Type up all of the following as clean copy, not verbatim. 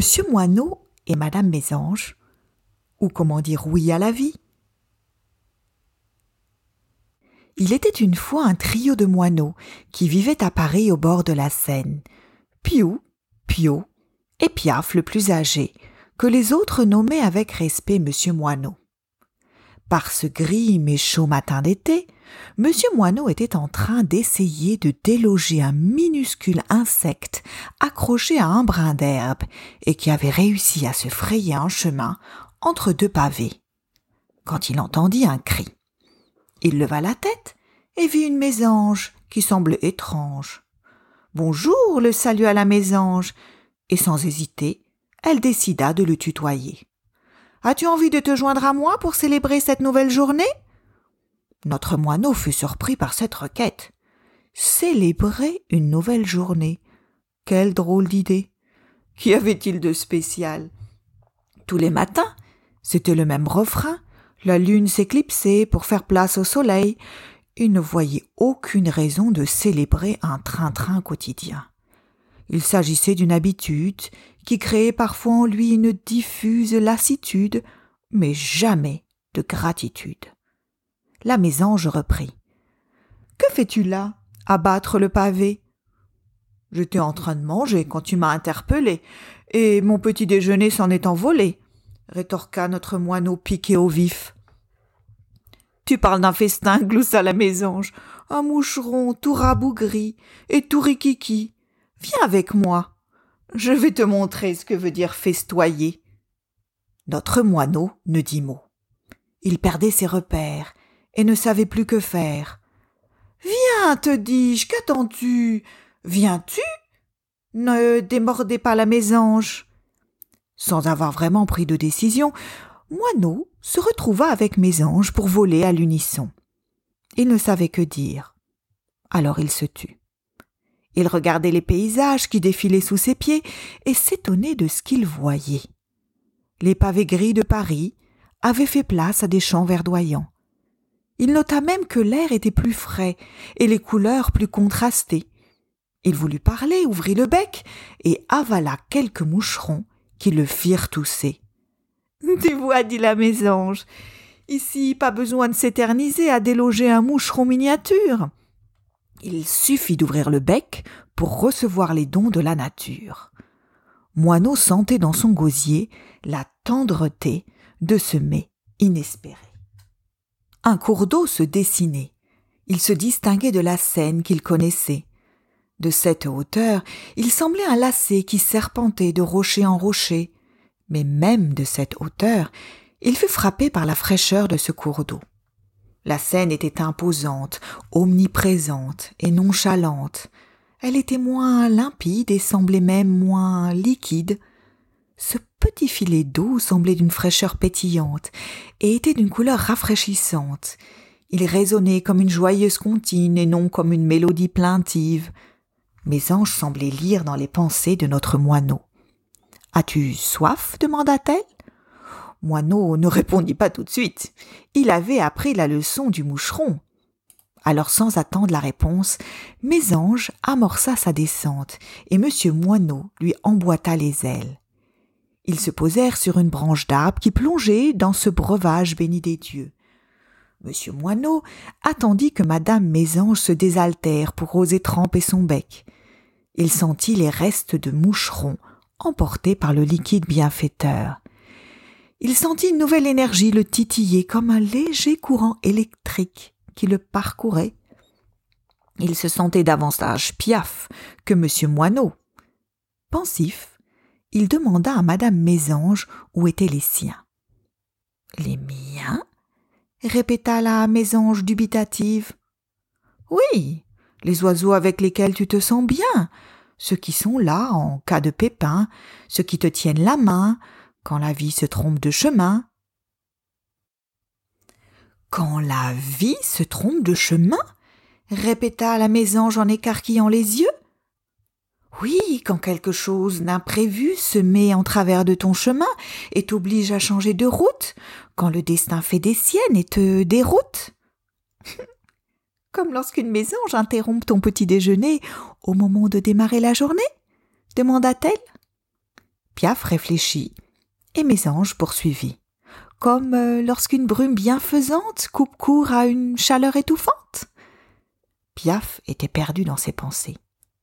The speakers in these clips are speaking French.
Monsieur Moineau et Madame Mésange, ou comment dire oui à la vie. Il était une fois un trio de moineaux qui vivaient à Paris au bord de la Seine. Piou, Pio et Piaf le plus âgé, que les autres nommaient avec respect Monsieur Moineau. Par ce gris mais chaud matin d'été, Monsieur Moineau était en train d'essayer de déloger un minuscule insecte accroché à un brin d'herbe et qui avait réussi à se frayer un chemin entre deux pavés. Quand il entendit un cri, il leva la tête et vit une mésange qui semblait étrange. « Bonjour !» le salua la mésange, et sans hésiter, elle décida de le tutoyer. « As-tu envie de te joindre à moi pour célébrer cette nouvelle journée ?» Notre moineau fut surpris par cette requête. Célébrer une nouvelle journée. Quelle drôle d'idée! Qu'y avait-il de spécial? Tous les matins, c'était le même refrain. La lune s'éclipsait pour faire place au soleil. Il ne voyait aucune raison de célébrer un train-train quotidien. Il s'agissait d'une habitude qui créait parfois en lui une diffuse lassitude, mais jamais de gratitude. La mésange reprit. « Que fais-tu là, à battre le pavé ?»« J'étais en train de manger quand tu m'as interpellé, et mon petit déjeuner s'en est envolé, » rétorqua notre moineau piqué au vif. « Tu parles d'un festin, » gloussa la mésange, « un moucheron tout rabougri et tout rikiki. Viens avec moi, je vais te montrer ce que veut dire festoyer. » Notre moineau ne dit mot. Il perdait ses repères et ne savait plus que faire. « Viens, te dis-je, qu'attends-tu? Viens-tu? Ne démordez pas la mésange. » Sans avoir vraiment pris de décision, Moineau se retrouva avec Mésange pour voler à l'unisson. Il ne savait que dire. Alors il se tut. Il regardait les paysages qui défilaient sous ses pieds et s'étonnait de ce qu'il voyait. Les pavés gris de Paris avaient fait place à des champs verdoyants. Il nota même que l'air était plus frais et les couleurs plus contrastées. Il voulut parler, ouvrit le bec et avala quelques moucherons qui le firent tousser. « Tu vois, dit la mésange, ici pas besoin de s'éterniser à déloger un moucheron miniature. Il suffit d'ouvrir le bec pour recevoir les dons de la nature. » Moineau sentait dans son gosier la tendreté de ce mets inespéré. Un cours d'eau se dessinait. Il se distinguait de la Seine qu'il connaissait. De cette hauteur, il semblait un lacet qui serpentait de rocher en rocher. Mais même de cette hauteur, il fut frappé par la fraîcheur de ce cours d'eau. La Seine était imposante, omniprésente et nonchalante. Elle était moins limpide et semblait même moins liquide. Ce petit filet d'eau semblait d'une fraîcheur pétillante et était d'une couleur rafraîchissante. Il résonnait comme une joyeuse comptine et non comme une mélodie plaintive. Mésange semblait lire dans les pensées de notre moineau. « As-tu soif ?» demanda-t-elle. Moineau ne répondit pas tout de suite. Il avait appris la leçon du moucheron. Alors, sans attendre la réponse, Mésange amorça sa descente et Monsieur Moineau lui emboîta les ailes. Ils se posèrent sur une branche d'arbre qui plongeait dans ce breuvage béni des dieux. Monsieur Moineau attendit que Madame Mésange se désaltère pour oser tremper son bec. Il sentit les restes de moucheron emportés par le liquide bienfaiteur. Il sentit une nouvelle énergie le titiller comme un léger courant électrique qui le parcourait. Il se sentait davantage Piaf que Monsieur Moineau. Pensif, il demanda à Madame Mésange où étaient les siens. « Les miens ?» répéta la mésange dubitative. « Oui, les oiseaux avec lesquels tu te sens bien, ceux qui sont là en cas de pépin, ceux qui te tiennent la main quand la vie se trompe de chemin. »« Quand la vie se trompe de chemin ?» répéta la mésange en écarquillant les yeux. « Oui, quand quelque chose d'imprévu se met en travers de ton chemin et t'oblige à changer de route, quand le destin fait des siennes et te déroute. » « Comme lorsqu'une mésange interrompt ton petit déjeuner au moment de démarrer la journée ?» demanda-t-elle. Piaf réfléchit, et Mésange poursuivit. Comme lorsqu'une brume bienfaisante coupe court à une chaleur étouffante. Piaf était perdu dans ses pensées.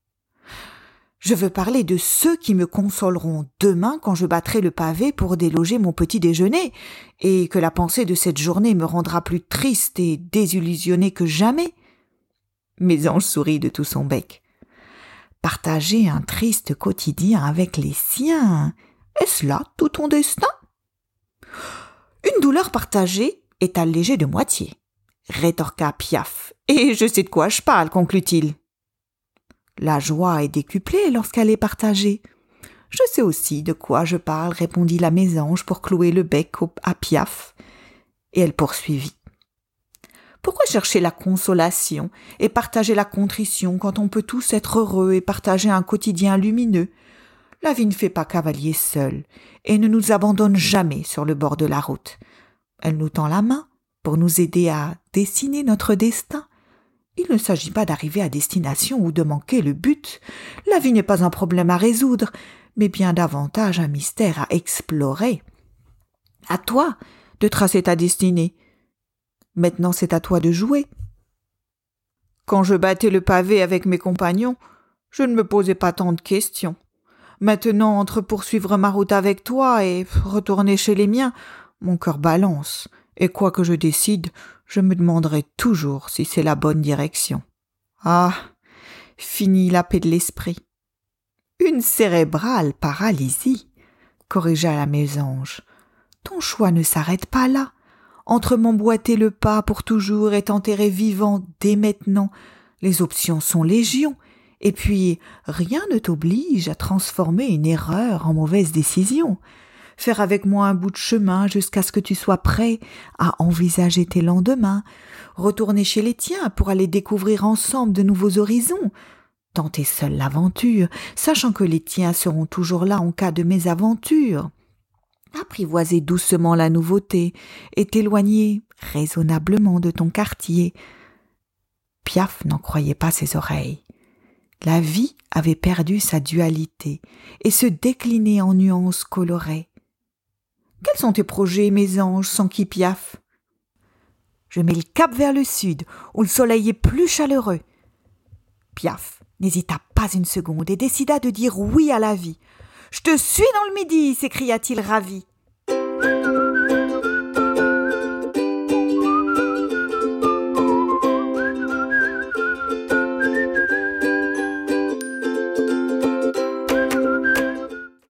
Je veux parler de ceux qui me consoleront demain quand je battrai le pavé pour déloger mon petit déjeuner, et que la pensée de cette journée me rendra plus triste et désillusionné que jamais. Mésange sourit de tout son bec. Partager un triste quotidien avec les siens, est-ce là tout ton destin? Une douleur partagée est allégée de moitié, rétorqua Piaf. Et je sais de quoi je parle, conclut-il. La joie est décuplée lorsqu'elle est partagée. Je sais aussi de quoi je parle, répondit la Mésange pour clouer le bec à Piaf. Et elle poursuivit. Pourquoi chercher la consolation et partager la contrition quand on peut tous être heureux et partager un quotidien lumineux? La vie ne fait pas cavalier seul et ne nous abandonne jamais sur le bord de la route. Elle nous tend la main pour nous aider à dessiner notre destin. Il ne s'agit pas d'arriver à destination ou de manquer le but. La vie n'est pas un problème à résoudre, mais bien davantage un mystère à explorer. À toi de tracer ta destinée. Maintenant, c'est à toi de jouer. Quand je battais le pavé avec mes compagnons, je ne me posais pas tant de questions. Maintenant, entre poursuivre ma route avec toi et retourner chez les miens, mon cœur balance, et quoi que je décide, je me demanderai toujours si c'est la bonne direction. Ah, fini la paix de l'esprit. Une cérébrale paralysie, corrigea la Mésange. Ton choix ne s'arrête pas là. Entre m'emboîter le pas pour toujours et t'enterrer vivant dès maintenant, les options sont légion, et puis rien ne t'oblige à transformer une erreur en mauvaise décision. Faire avec moi un bout de chemin jusqu'à ce que tu sois prêt à envisager tes lendemains, retourner chez les tiens pour aller découvrir ensemble de nouveaux horizons, tenter seul l'aventure, sachant que les tiens seront toujours là en cas de mésaventure. Apprivoiser doucement la nouveauté et t'éloigner raisonnablement de ton quartier. Piaf n'en croyait pas ses oreilles. La vie avait perdu sa dualité et se déclinait en nuances colorées. Quels sont tes projets, Mésange, s'enquit Piaf? Je mets le cap vers le sud, où le soleil est plus chaleureux. Piaf n'hésita pas une seconde et décida de dire oui à la vie. « Je te suis dans le midi !» s'écria-t-il ravi.